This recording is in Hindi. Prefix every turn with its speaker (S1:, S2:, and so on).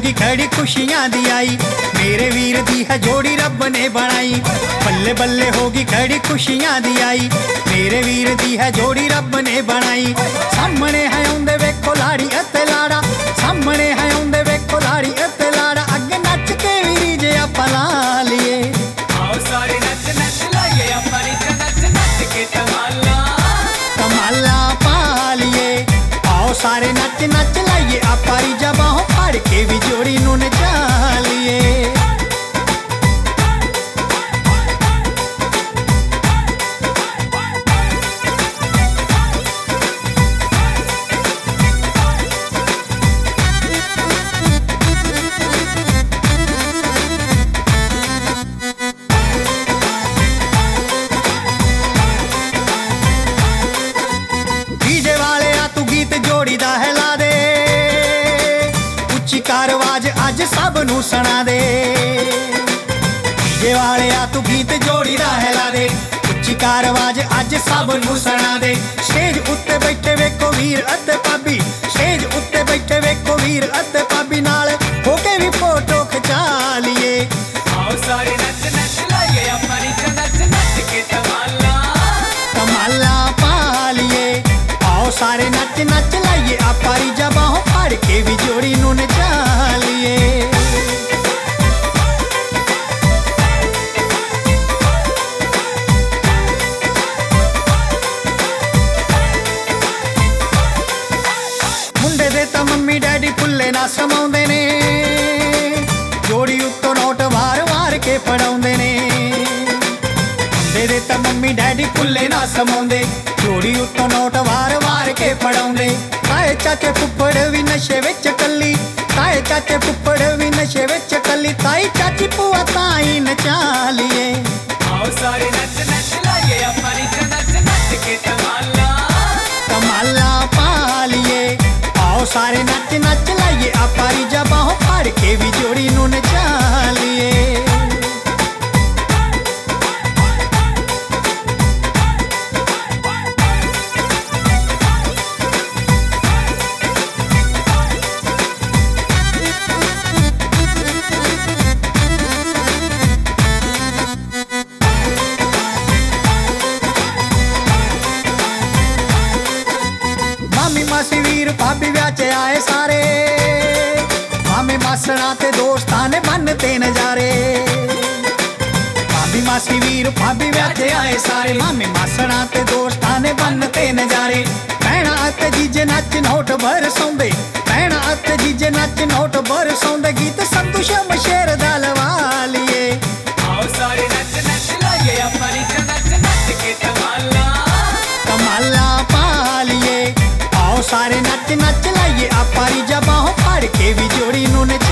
S1: होगी खड़ी खुशियां दी आई, मेरे वीर दी है जोड़ी रब ने बनाई। बल्ले बल्ले होगी खड़ी खुशियां दी आई, मेरे वीर दी है जोड़ी रब ने बनाई। सामने है आउंदे वेखो लाड़ी अते लाड़ा, सामने है आउंदे वेखो लाड़ी अते लाड़ा, अगे नच के वीरी जे आपां ला लिए।
S2: आओ सारे नच नच लाइए आपां नच नच के तमाला
S1: तमाला पा लिए। आओ सारे नच नच लाइए आपां रीजा बाहों फाड़ के भी जोड़ी नूं नचा लिए। कारवाज अज सब नू सुना दे, डीजे वाले आ तू गीत जोड़ी दा हिला दे। उच्ची कारवाज अज सब नू सुना दे। स्टेज उत्ते बैठे वेखो वीर अते भाभी, स्टेज उत्ते बैठे वेखो वीर अते भाभी, नाल होके भी फोटो खिचा लिए।
S2: आओ सारे नच नच लाइए आपां नच नच के तमाला
S1: तमाला पा लिए। आओ सारे नच नच लाइए आपां रीजा बाहों फाड़ के भी जोड़ी नूं नचा लिए। मुंडे दे तां मम्मी डैडी भुल्ले ना समाउंदे ने, जोड़ी उत्तों नोट वार वार के पढ़ाउंदे ने। मुंडे दे तां मम्मी डैडी भुल्ले ना समाउंदे, जोड़ी उत्तों नोट वार वार के पढ़ाउंदे। ताए चाचे फुੱਫੜ भी नशे विच कल्ली, ताए चाचे फुੱਫੜ भी नशे विच कल्ली, ताई चाची भूआ ताई नचा लिए।
S2: आओ सारे नच नच लाइए आपां नच नच के तमाला
S1: तमाला पा लिए। आओ सारे नच नच लाइए आपां रीजा बाहों फाड़ के भी जोड़ी नूं नचा लिए। मासी वीर भाभी ब्याह च आए सारे, मामे मासड़ा ते दोस्तां ने बनते नजारे। भाभी मासी वीर भाभी ब्याह च आए सारे, मामे मासड़ा ते दोस्तां ने बनते नजारे। भैणा ते जीजे नच नोट बरसौंदे, भैणा ते जीजे नच नोट बरसौंदे, गीत संधू शमशेर दा लवा लिए।
S2: आओ सारे नच नच लाइए आपां नच नच के तमाला
S1: तमाला पा लिए। आओ सारे नच नच लाइए आपां रीजा बाहों फाड़ के भी जोड़ी नूं नचा